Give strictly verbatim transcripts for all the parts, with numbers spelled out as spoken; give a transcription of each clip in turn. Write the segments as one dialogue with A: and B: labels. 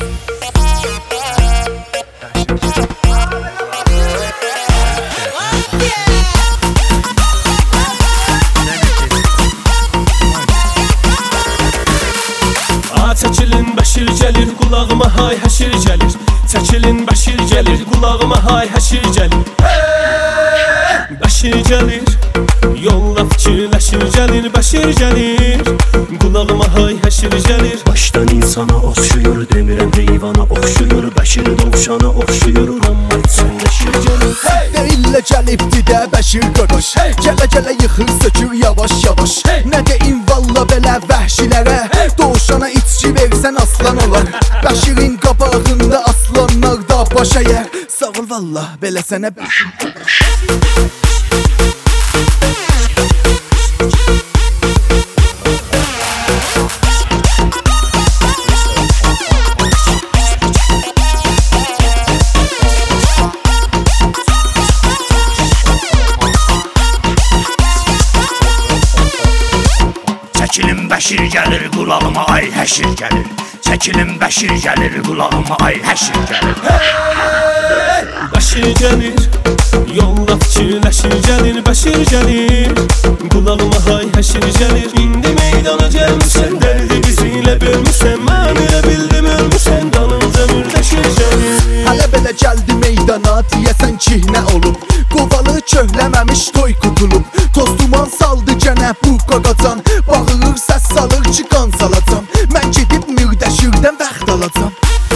A: Çəkilin Bəşir gəlir, qulağıma hay həşir gəlir. Çəkilin Bəşir gəlir, qulağıma hay həşir gəlir. Bəşir gəlir, yolla fikirləşir gəlir. Bəşir gəlir, qulağıma hay həşir gəlir.
B: Başdan insana oxşuyur, demirəm heyvana oxşuyur. Bəşir dovşana oxşuyur, amma içinləşir gəlir.
C: Deyillə gəlibdi də Bəşir qardaş, gələ gələ yıxır sökür yavaş yavaş. Nə deyim valla belə vəhşilərə, doğuşana içki versən aslan olar. Bəşirin qabağında aslanlar da baş əyər. Sağ ol valla belə sənə Bəşir qardaş.
B: Çəkilin Bəşir gəlir, qulağıma ay həşir gəlir. Çəkilin Bəşir gəlir, qulağıma ay həşir gəlir.
A: Bəşir gəlir, yolla fikirləşir gəlir. Bəşir gəlir, qulağıma hay həşir gəlir. İndi meydana gəlmişsən, dərdi bizi ilə bölmüşsən. Mən elə bildim ölmüşsən, dalınca mürdəşir gəlir.
C: Hələ belə gəldi meydana, deyəsən ki nə olub. Qovalı köhləməmiş toy qutulub. Toz duman saldı gənə bu qaqacan. Bağırır səs salır ki qan salacam. Mən gedib mürdəşirdən vaxt alacam.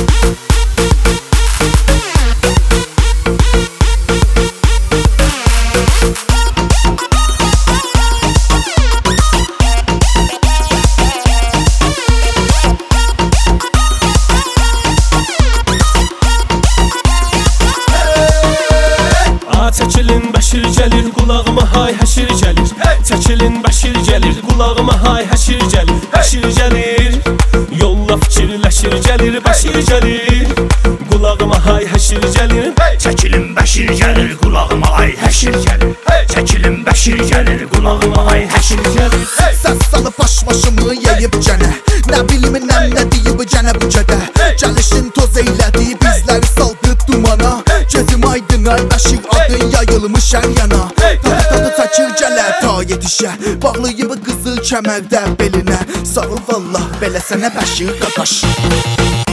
A: Çəkilin Bəşir gəlir, qulağıma hay həşir gəlir. Çəkilin Bəşir gəlir, qulağıma hay həşir gəlir. Bəşir gəlir, yolla fikirləşir gəlir. Bəşir gəlir, qulağıma hay həşir gəlir.
B: Çəkilin Bəşir gəlir, qulağıma ay həşir gəlir. Çəkilin Bəşir gəlir, qulağıma ay həşir gəlir.
C: Səs salıb baş başımı yeyib gənə. Nə bilim nəm nə deyib gənə bu gədə. Gəlişin toz eylədi, bizləri saldı dumana. Gözüm aydın ay Bəşir adın yayılmış hər yana. Tadı tadı çəkir gələ ta yetişə. Bağlayıb qızıl kəmərdə belinə. Sağ ol vallah belə sənə Bəşir qaqaş.